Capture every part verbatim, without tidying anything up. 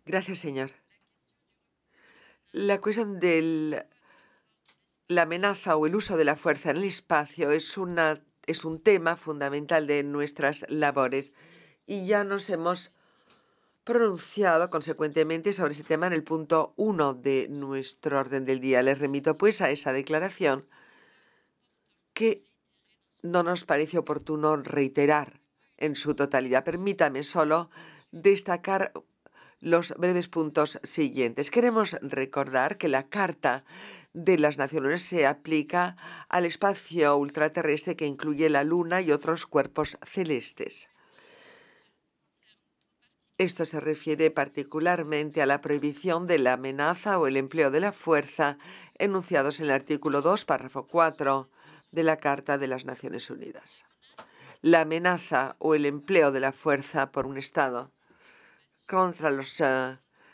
Gracias, señor. La cuestión de la amenaza o el uso de la fuerza en el espacio es una es un tema fundamental de nuestras labores y ya nos hemos pronunciado consecuentemente sobre ese tema en el punto uno de nuestro orden del día. Les remito, pues, a esa declaración que no nos parece oportuno reiterar en su totalidad. Permítame solo destacar los breves puntos siguientes. Queremos recordar que la Carta de las Naciones Unidas se aplica al espacio ultraterrestre que incluye la Luna y otros cuerpos celestes. Esto se refiere particularmente a la prohibición de la amenaza o el empleo de la fuerza enunciados en el artículo dos, párrafo cuatro de la Carta de las Naciones Unidas. La amenaza o el empleo de la fuerza por un Estado contra los uh,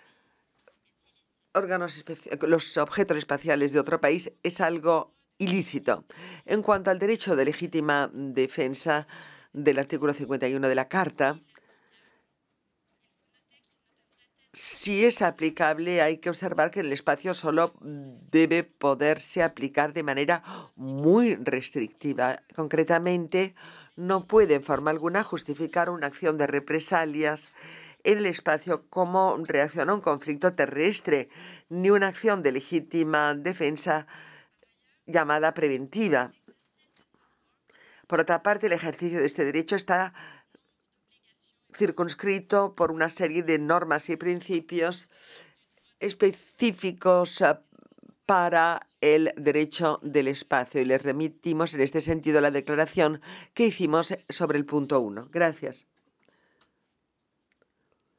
órganos los objetos espaciales de otro país es algo ilícito. En cuanto al derecho de legítima defensa del artículo cincuenta y uno de la Carta, si es aplicable, hay que observar que en el espacio solo debe poderse aplicar de manera muy restrictiva. Concretamente, no puede en forma alguna justificar una acción de represalias en el espacio como reacción a un conflicto terrestre, ni una acción de legítima defensa llamada preventiva. Por otra parte, el ejercicio de este derecho está circunscrito por una serie de normas y principios específicos para el derecho del espacio y les remitimos en este sentido a la declaración que hicimos sobre el punto uno. Gracias.